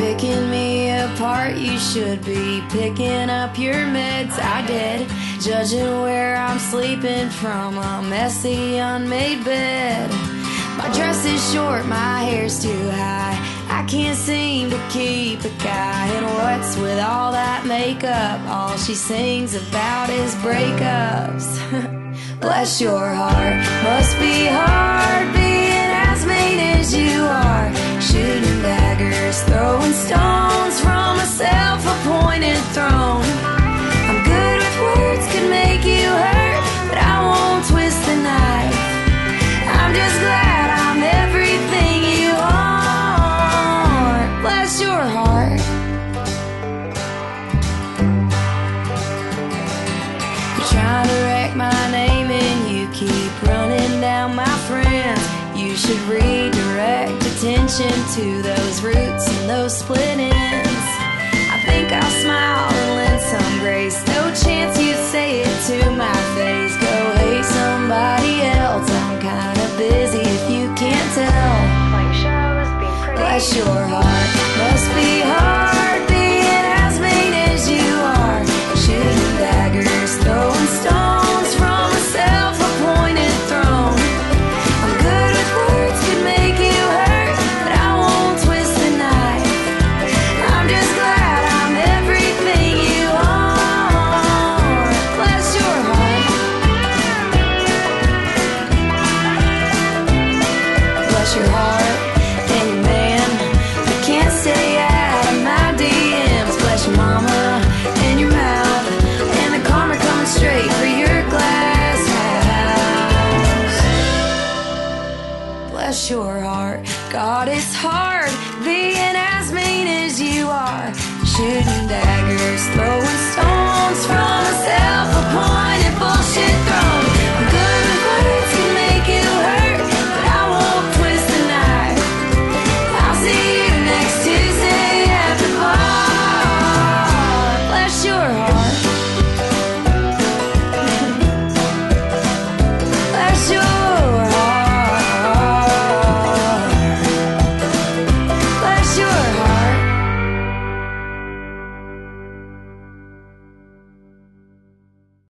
picking me apart. You should be picking up your meds. I did, judging where I'm sleeping from a messy unmade bed. My dress is short, my hair's too high. I can't seem to keep a guy. And what's with all that makeup? All she sings about is breakups. Bless your heart, must be hard being as mean as you are. Shooting daggers, throwing stones from a self-appointed throne. I'm good with words, could make you hurt, but I won't twist the knife. I'm just glad I'm everything you are. Bless your heart. You're trying to wreck my name and you keep running down my friends. You should redirect attention to those roots and those split ends. I think I'll smile and lend some grace. No chance you'd say it to my face. Go hate somebody else. I'm kinda busy if you can't tell. Bless your heart, must be hard being as mean as you are. Shooting daggers, throwing stones from a self-appointed throne. I'm good with words, could make you hurt, but I won't twist the knife. I'm just glad I'm everything you are. Bless your heart. Bless your heart and your man who can't stay out of my DMs. Bless your mama and your mouth and the karma coming straight for your glass house. Bless your heart. God, it's hard being as mean as you are. Shooting daggers, throwing stones